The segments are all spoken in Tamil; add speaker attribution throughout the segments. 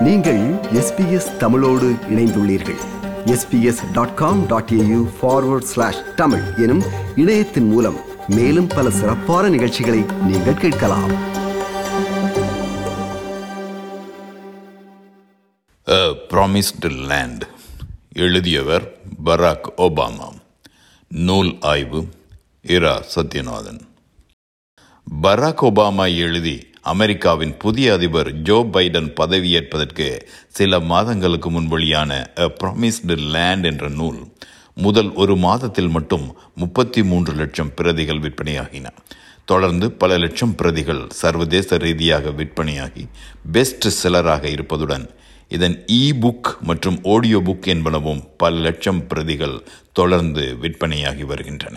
Speaker 1: நீங்கள் SBS தமிழோடு இணைந்துள்ளீர்கள். sbs.com.au/tamil எனும் இணையத்தின் மூலம் மேலும் பல சிறப்பான நிகழ்ச்சிகளை நீங்கள் கேட்கலாம்.
Speaker 2: A Promised Land. எழுதியவர் பராக் ஒபாமா. நூல் ஆய்வு இரா சத்யநாதன். பராக் ஒபாமா எழுதி அமெரிக்காவின் புதிய அதிபர் ஜோ பைடன் பதவியேற்பதற்கு சில மாதங்களுக்கு முன் வெளியான A Promised Land என்ற நூல் முதல் ஒரு மாதத்தில் மட்டும் 33 லட்சம் பிரதிகள் விற்பனையாகின. தொடர்ந்து பல லட்சம் பிரதிகள் சர்வதேச ரீதியாக விற்பனையாகி பெஸ்ட் செல்லராக இருப்பதுடன் இதன் புக் மற்றும் ஆடியோ புக் என்பனவும் பல லட்சம் பிரதிகள் தொடர்ந்து விற்பனையாகி வருகின்றன.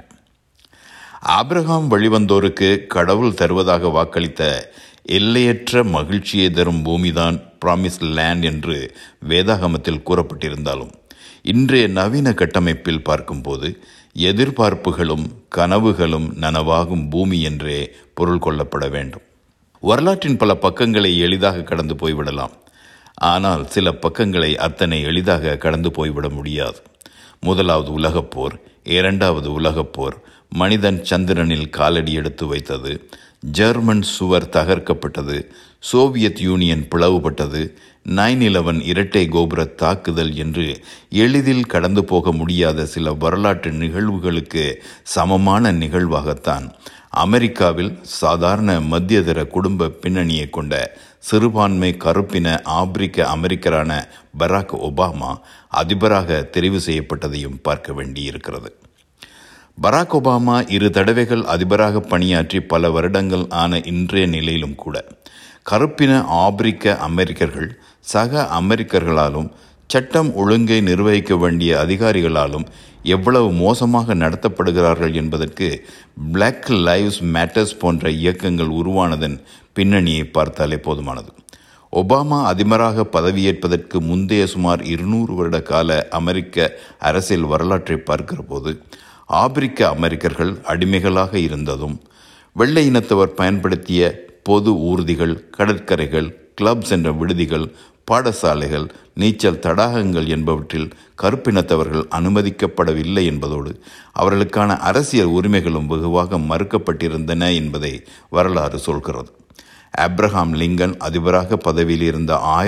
Speaker 2: ஆபிரகாம் வழிவந்தோருக்கு கடவுள் தருவதாக வாக்களித்த எல்லையற்ற மகிழ்ச்சியை தரும் பூமிதான் ப்ராமிஸ்ட் லேண்ட் என்று வேதாகமத்தில் கூறப்பட்டிருந்தாலும் இன்றைய நவீன கட்டமைப்பில் பார்க்கும்போது எதிர்பார்ப்புகளும் கனவுகளும் நனவாகும் பூமி என்றே பொருள் கொள்ளப்பட வேண்டும். வரலாற்றின் பல பக்கங்களை எளிதாக கடந்து போய்விடலாம். ஆனால் சில பக்கங்களை அத்தனை எளிதாக கடந்து போய்விட முடியாது. முதலாவது உலகப்போர், இரண்டாவது உலகப்போர், மனிதன் சந்திரனில் காலடி எடுத்து வைத்தது, ஜெர்மன் சுவர் தகர்க்கப்பட்டது, சோவியத் யூனியன் பிளவுபட்டது, 9/11 இரட்டை கோபுர தாக்குதல் என்று எளிதில் கடந்து போக முடியாத சில வரலாற்று நிகழ்வுகளுக்கு சமமான நிகழ்வாகத்தான் அமெரிக்காவில் சாதாரண மத்தியதர குடும்ப பின்னணியை கொண்ட சிறுபான்மை கருப்பின ஆப்பிரிக்க அமெரிக்கரான பராக் ஒபாமா அதிபராக தெரிவு செய்யப்பட்டதையும் பார்க்க வேண்டியிருக்கிறது. பராக் ஒபாமா 2 தடவைகள் அதிபராக பணியாற்றி பல வருடங்கள் ஆன இன்றைய நிலையிலும் கூட கருப்பின ஆப்பிரிக்க அமெரிக்கர்கள் சக அமெரிக்கர்களாலும் சட்டம் ஒழுங்கை நிர்வகிக்க வேண்டிய அதிகாரிகளாலும் எவ்வளவு மோசமாக நடத்தப்படுகிறார்கள் என்பதற்கு பிளாக் லைவ்ஸ் மேட்டர்ஸ் போன்ற இயக்கங்கள் உருவானதன் பின்னணியை பார்த்தாலே போதுமானது. ஒபாமா அதிபராக பதவியேற்பதற்கு முந்தைய சுமார் 200 வருட கால அமெரிக்க அரசியல் வரலாற்றை பார்க்கிற போது ஆப்பிரிக்க அமெரிக்கர்கள் அடிமைகளாக இருந்ததும், வெள்ளை இனத்தவர் பயன்படுத்திய பொது ஊர்திகள், கடற்கரைகள், கிளப்ஸ் என்ற விடுதிகள், பாடசாலைகள், நீச்சல் தடாகங்கள் என்பவற்றில் கருப்பினத்தவர்கள் அனுமதிக்கப்படவில்லை என்பதோடு அவர்களுக்கான அரசியல் உரிமைகளும் வெகுவாக மறுக்கப்பட்டிருந்தன என்பதை வரலாறு சொல்கிறது. ஆப்ரஹாம் லிங்கன் அதிபராக பதவியில் இருந்த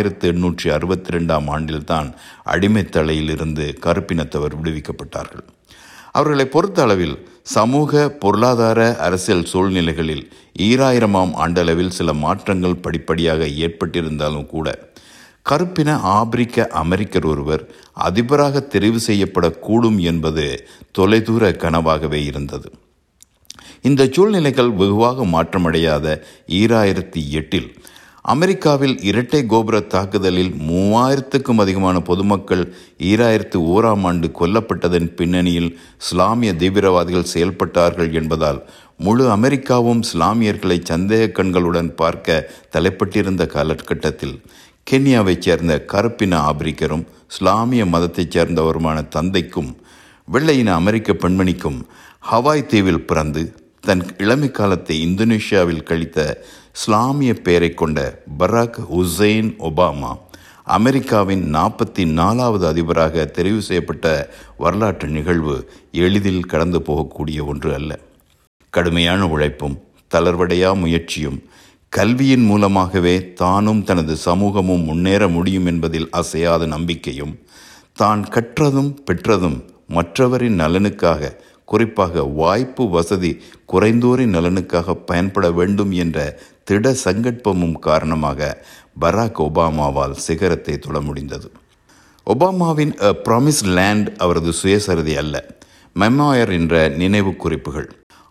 Speaker 2: 1862 ஆண்டில்தான் அடிமைத்தலையிலிருந்து கருப்பினத்தவர் விடுவிக்கப்பட்டார்கள். அவர்களை பொறுத்த அளவில் சமூக பொருளாதார அரசியல் சூழ்நிலைகளில் 2000ஆம் ஆண்டளவில் சில மாற்றங்கள் படிப்படியாக ஏற்பட்டிருந்தாலும் கூட கருப்பின ஆப்பிரிக்க அமெரிக்கர் ஒருவர் அதிபராக தெரிவு செய்யப்படக்கூடும் என்பது தொலைதூர கனவாகவே இருந்தது. இந்த சூழ்நிலைகள் வெகுவாக மாற்றமடையாத 2008 அமெரிக்காவில் இரட்டை கோபுர தாக்குதலில் 3000க்கும் அதிகமான பொதுமக்கள் 2001ஆம் ஆண்டு கொல்லப்பட்டதன் பின்னணியில் இஸ்லாமிய தீவிரவாதிகள் செயல்பட்டார்கள் என்பதால் முழு அமெரிக்காவும் இஸ்லாமியர்களை சந்தேக கண்களுடன் பார்க்க தலைப்பட்டிருந்த காலகட்டத்தில் கென்யாவைச் சேர்ந்த கருப்பின ஆப்பிரிக்கரும் இஸ்லாமிய மதத்தைச் சேர்ந்தவருமான தந்தைக்கும் வெள்ளையின அமெரிக்க பெண்மணிக்கும் ஹவாய் தீவில் பிறந்து தன் இளமை காலத்தை இந்தோனேஷியாவில் கழித்த இஸ்லாமிய பெயரை கொண்ட பராக் ஹுசைன் ஒபாமா அமெரிக்காவின் 44வது அதிபராக தெரிவு செய்யப்பட்ட வரலாற்று நிகழ்வு எளிதில் கடந்து போகக்கூடிய ஒன்று அல்ல. கடுமையான உழைப்பும் தளர்வடையா முயற்சியும் கல்வியின் மூலமாகவே தானும் தனது சமூகமும் முன்னேற முடியும் என்பதில் அசையாத நம்பிக்கையும் தான் கற்றதும் பெற்றதும் மற்றவரின் நலனுக்காக, குறிப்பாக வாய்ப்பு வசதி குறைந்தோரின் நலனுக்காக பயன்பட வேண்டும் என்ற திட சங்கற்பமும் காரணமாக பராக் ஒபாமாவால் சிகரத்தை தொட முடிந்தது. ஒபாமாவின் A Promised Land அவரது சுயசரிதை அல்ல, மெமோயர் என்ற நினைவு குறிப்புகள்.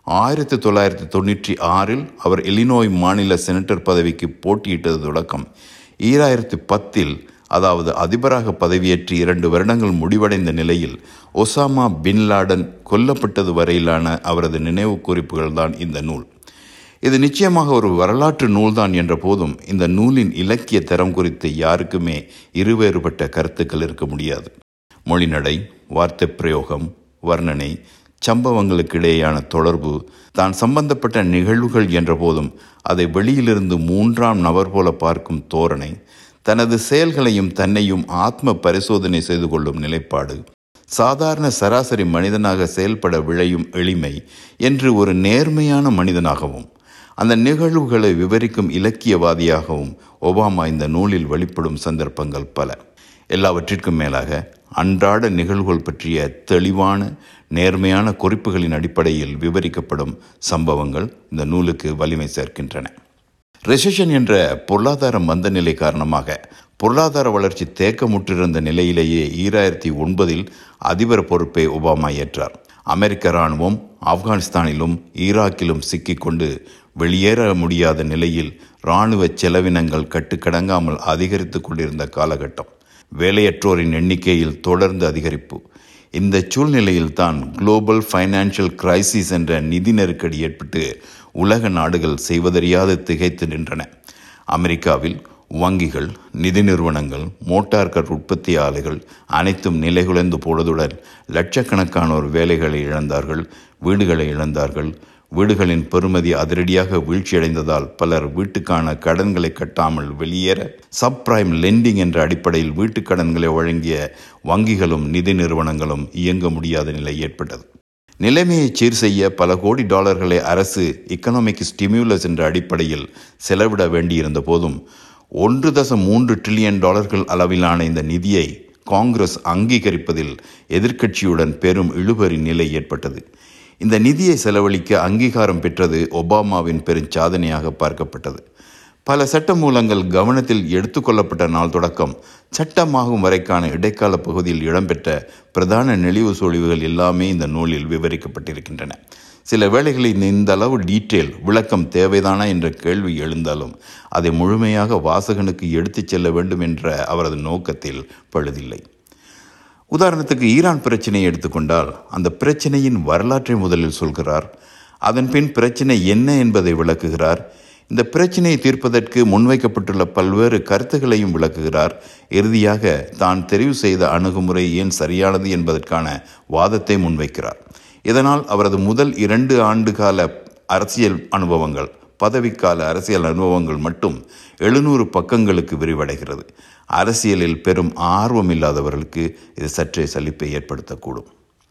Speaker 2: 1996 அவர் இல்லினோய் மாநில செனட்டர் பதவிக்கு போட்டியிட்டது தொடக்கம் 2010 அதாவது அதிபராக பதவியேற்றி 2 வருடங்கள் முடிவடைந்த நிலையில் ஒசாமா பின் லாடன் கொல்லப்பட்டது வரையிலான அவரது நினைவு குறிப்புகள் தான் இந்த நூல். இது நிச்சயமாக ஒரு வரலாற்று நூல்தான் என்ற போதும் இந்த நூலின் இலக்கிய தரம் குறித்து யாருக்குமே இருவேறுபட்ட கருத்துக்கள் இருக்க முடியாது. மொழிநடை, வார்த்தை பிரயோகம், வர்ணனை, சம்பவங்களுக்கிடையேயான தொடர்பு, தான் சம்பந்தப்பட்ட நிகழ்வுகள் என்ற போதும் அதை வெளியிலிருந்து 3ஆம் நபர் போல பார்க்கும் தோரணை, தனது செயல்களையும் தன்னையும் ஆத்ம பரிசோதனை செய்து கொள்ளும் நிலைப்பாடு, சாதாரண சராசரி மனிதனாக செயல்பட விழையும் எளிமை என்று ஒரு நேர்மையான மனிதனாகவும் அந்த நிகழ்வுகளை விவரிக்கும் இலக்கியவாதியாகவும் ஒபாமா இந்த நூலில் வெளிப்படும் சந்தர்ப்பங்கள் பல. எல்லாவற்றிற்கும் மேலாக அன்றாட நிகழ்வுகள் பற்றிய தெளிவான நேர்மையான குறிப்புகளின் அடிப்படையில் விவரிக்கப்படும் சம்பவங்கள் இந்த நூலுக்கு வலிமை சேர்க்கின்றன. ரெசெஷன் என்ற பொருளாதார மந்தநிலை காரணமாக பொருளாதார வளர்ச்சி தேக்கமுற்றிருந்த நிலையிலேயே 2009 அதிபர் பொறுப்பை ஒபாமா ஏற்றார். அமெரிக்க இராணுவம் ஆப்கானிஸ்தானிலும் ஈராக்கிலும் சிக்கிக்கொண்டு வெளியேற முடியாத நிலையில் இராணுவ செலவினங்கள் கட்டுக்கடங்காமல் அதிகரித்து கொண்டிருந்த காலகட்டம். வேலையற்றோரின் எண்ணிக்கையில் தொடர்ந்து அதிகரிப்பு. இந்த சூழ்நிலையில் தான் குளோபல் ஃபைனான்சியல் கிரைசிஸ் என்ற நிதி நெருக்கடி ஏற்பட்டு உலக நாடுகள் செய்வதறியாது திகைத்து நின்றன. அமெரிக்காவில் வங்கிகள், நிதி நிறுவனங்கள், மோட்டார் கார் உற்பத்தி ஆலைகள் அனைத்தும் நிலைகுலைந்து போனதுடன் லட்சக்கணக்கானோர் வேலைகளை இழந்தார்கள், வீடுகளை இழந்தார்கள். வீடுகளின் பெறுமதி அதிரடியாக வீழ்ச்சியடைந்ததால் பலர் வீட்டுக்கான கடன்களை கட்டாமல் வெளியேற சப்பிரைம் லெண்டிங் என்ற அடிப்படையில் வீட்டுக் கடன்களை வழங்கிய வங்கிகளும் நிதி நிறுவனங்களும் இயங்க முடியாத நிலை ஏற்பட்டது. நிலைமையை சீர் செய்ய பல கோடி டாலர்களை அரசு எக்கனாமிக் ஸ்டிமுலஸ் என்ற அடிப்படையில் செலவிட வேண்டியிருந்த போதும் 1.3 டிரில்லியன் டாலர்கள் அளவிலான இந்த நிதியை காங்கிரஸ் அங்கீகரிப்பதில் எதிர்க்கட்சியுடன் பெரும் இழுபறி நிலை ஏற்பட்டது. இந்த நிதியை செலவழிக்க அங்கீகாரம் பெற்றது ஒபாமாவின் பெருஞ்சாதனையாக பார்க்கப்பட்டது. பல சட்ட மூலங்கள் கவனத்தில் எடுத்துக்கொள்ளப்பட்ட நாள் தொடக்கம் சட்டமாகும் வரைக்கான இடைக்கால பகுதியில் இடம்பெற்ற பிரதான நெளிவு சொலிவுகள் எல்லாமே இந்த நூலில் விவரிக்கப்பட்டிருக்கின்றன. சில வேளைகளில் இந்த அளவு டீட்டெயில் விளக்கம் தேவைதானா என்ற கேள்வி எழுந்தாலும் அதை முழுமையாக வாசகனுக்கு எடுத்துச் செல்ல வேண்டும் என்ற அவரது நோக்கத்தில் பழுதில்லை. உதாரணத்துக்கு ஈரான் பிரச்சனையை எடுத்துக்கொண்டால் அந்த பிரச்சனையின் வரலாற்றை முதலில் சொல்கிறார். அதன் பின் பிரச்சனை என்ன என்பதை விளக்குகிறார். இந்த பிரச்சனையை தீர்ப்பதற்கு முன்வைக்கப்பட்டுள்ள பல்வேறு கருத்துக்களையும் விளக்குகிறார். இறுதியாக தான் தெரிவு செய்த அணுகுமுறை ஏன் சரியானது என்பதற்கான வாதத்தை முன்வைக்கிறார். இதனால் அவரது முதல் 2 ஆண்டு கால அரசியல் அனுபவங்கள், பதவிக்கால அரசியல் அனுபவங்கள் மட்டும் 700 பக்கங்களுக்கு விரிவடைகிறது. அரசியலில் பெரும் ஆர்வம் இல்லாதவர்களுக்கு இது சற்றே சலிப்பை ஏற்படுத்தக்கூடும்.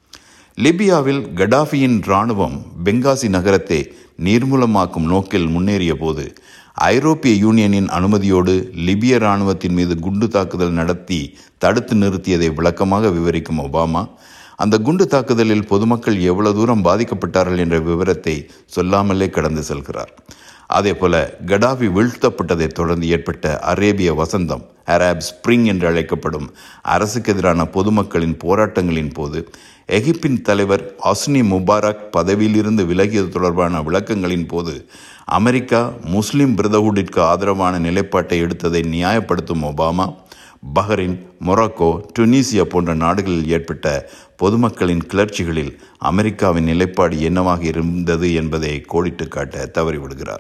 Speaker 2: லிபியாவில் கடாஃபியின் இராணுவம் பெங்காசி நகரத்தை நீர்மூலமாக்கும் நோக்கில் முன்னேறிய போது ஐரோப்பிய யூனியனின் அனுமதியோடு லிபிய இராணுவத்தின் மீது குண்டு தாக்குதல் நடத்தி தடுத்து நிறுத்தியதை விளக்கமாக விவரிக்கும் ஒபாமா, அந்த குண்டு தாக்குதலில் பொதுமக்கள் எவ்வளவு தூரம் பாதிக்கப்பட்டார்கள் என்ற விவரத்தை சொல்லாமலே கடந்து செல்கிறார். அதே போல கடாஃபி வீழ்த்தப்பட்டதை தொடர்ந்து ஏற்பட்ட அரேபிய வசந்தம், அரப் ஸ்பிரிங் என்று அழைக்கப்படும் அரசுக்கு எதிரான பொதுமக்களின் போராட்டங்களின் போது எகிப்தின் தலைவர் ஹொஸ்னி முபாரக் பதவியிலிருந்து விலகியது தொடர்பான விளக்கங்களின் போது அமெரிக்கா முஸ்லிம் பிரதர்ஹுட்டிற்கு ஆதரவான நிலைப்பாட்டை எடுத்ததை நியாயப்படுத்தும் ஒபாமா, பஹ்ரைன், மொராக்கோ, டுனீசியா போன்ற நாடுகளில் ஏற்பட்ட பொதுமக்களின் கிளர்ச்சிகளில் அமெரிக்காவின் நிலைப்பாடு என்னவாக இருந்தது என்பதை கோடிட்டு காட்ட தவறிவிடுகிறார்.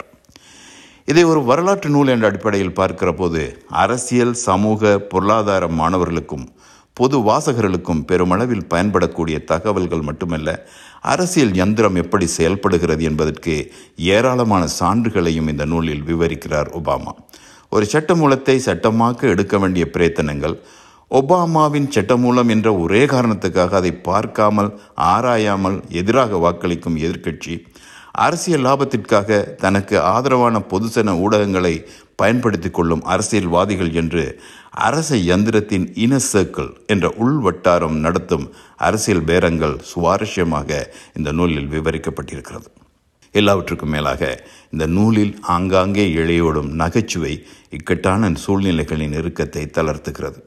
Speaker 2: இதை ஒரு வரலாற்று நூல் என்ற அடிப்படையில் பார்க்கிற போது அரசியல், சமூக, பொருளாதார மாணவர்களுக்கும் பொது வாசகர்களுக்கும் பெருமளவில் பயன்படக்கூடிய தகவல்கள் மட்டுமல்ல, அரசியல் யந்திரம் எப்படி செயல்படுகிறது என்பதற்கு ஏராளமான சான்றுகளையும் இந்த நூலில் விவரிக்கிறார் ஒபாமா. ஒரு சட்டமூலத்தை சட்டமாக்க எடுக்க வேண்டிய பிரயத்தனங்கள், ஒபாமாவின் சட்டமூலம் என்ற ஒரே காரணத்துக்காக அதை பார்க்காமல் ஆராயாமல் எதிராக வாக்களிக்கும் எதிர்க்கட்சி, அரசியல் லாபத்திற்காக தனக்கு ஆதரவான பொதுசன ஊடகங்களை பயன்படுத்தி கொள்ளும் அரசியல்வாதிகள் என்று அரச யந்திரத்தின் இனர் சர்க்கிள் என்ற உள்வட்டாரம் நடத்தும் அரசியல் பேரங்கள் சுவாரஸ்யமாக இந்த நூலில் விவரிக்கப்பட்டிருக்கிறது. எல்லாவற்றுக்கும் மேலாக இந்த நூலில் ஆங்காங்கே இழையோடும் நகைச்சுவை இக்கட்டான சூழ்நிலைகளின் இறுக்கத்தை தளர்த்துகிறது.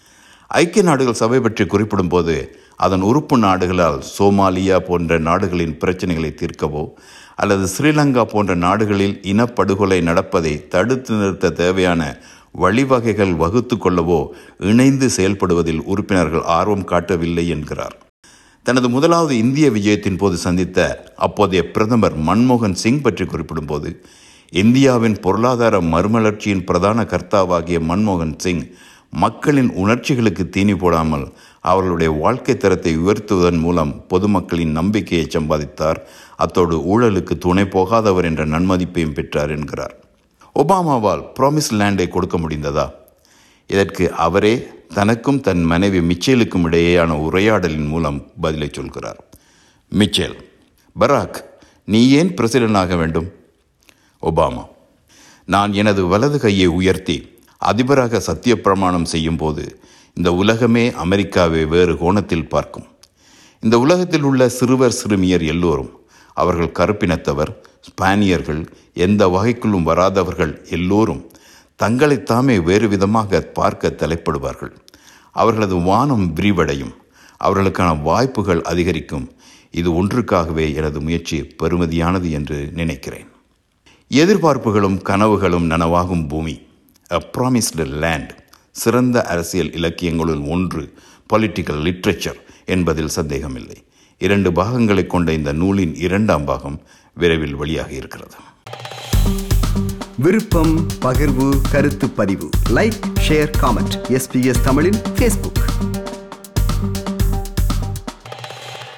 Speaker 2: ஐக்கிய நாடுகள் சபை பற்றி குறிப்பிடும் போது அதன் உறுப்பு நாடுகளால் சோமாலியா போன்ற நாடுகளின் பிரச்சனைகளை தீர்க்கவோ அல்லது ஸ்ரீலங்கா போன்ற நாடுகளில் இனப்படுகொலை நடப்பதை தடுத்து நிறுத்த தேவையான வழிவகைகள் வகுத்து கொள்ளவோ இணைந்து செயல்படுவதில் உறுப்பினர்கள் ஆர்வம் காட்டவில்லை என்கிறார். தனது முதலாவது இந்திய விஜயத்தின் போது சந்தித்த அப்போதைய பிரதமர் மன்மோகன் சிங் பற்றி குறிப்பிடும்போது, இந்தியாவின் பொருளாதார மறுமலர்ச்சியின் பிரதான கர்த்தாவாகிய மன்மோகன் சிங் மக்களின் உணர்ச்சிகளுக்கு தீனி போடாமல் அவர்களுடைய வாழ்க்கை தரத்தை உயர்த்துவதன் மூலம் பொதுமக்களின் நம்பிக்கையை சம்பாதித்தார். அத்தோடு ஊழலுக்கு துணை போகாதவர் என்ற நன்மதிப்பையும் பெற்றார் என்கிறார். ஒபாமாவால் ப்ராமிஸ் லேண்டை கொடுக்க முடிந்ததா? இதற்கு அவரே தனக்கும் தன் மனைவி மிச்சேலுக்கும் இடையேயான உரையாடலின் மூலம் பதிலை சொல்கிறார். மிச்சேல்: பராக், நீ ஏன் பிரசிடென்ட் ஆக வேண்டும்? ஒபாமா: நான் எனது வலது கையை உயர்த்தி அதிபராக சத்திய பிரமாணம் செய்யும் போது இந்த உலகமே அமெரிக்காவை வேறு கோணத்தில் பார்க்கும். இந்த உலகத்தில் உள்ள சிறுவர் சிறுமியர் எல்லோரும், அவர்கள் கருப்பினத்தவர், ஸ்பானியர்கள், எந்த வகைக்குள்ளும் வராதவர்கள் எல்லோரும் தங்களைத்தாமே வேறு விதமாக பார்க்க தலைப்படுவார்கள். அவர்களது வானம் விரிவடையும், அவர்களுக்கான வாய்ப்புகள் அதிகரிக்கும். இது ஒன்றுக்காகவே எனது முயற்சி பெறுமதியானது என்று நினைக்கிறேன். எதிர்பார்ப்புகளும் கனவுகளும் நனவாகும் பூமி, A Promised Land, சிறந்த அரசியல் இலக்கியங்களுள் ஒன்று பொலிட்டிக்கல் லிட்ரேச்சர் என்பதில் சந்தேகமில்லை. 2 பாகங்களை கொண்ட இந்த நூலின் 2ஆம் பாகம் விரைவில் வெளியாக இருக்கிறது.
Speaker 1: விருப்பம், பகிர்வு, கருத்து பதிவு, லைக், ஷேர், காமெண்ட். SBS தமிழின் Facebook.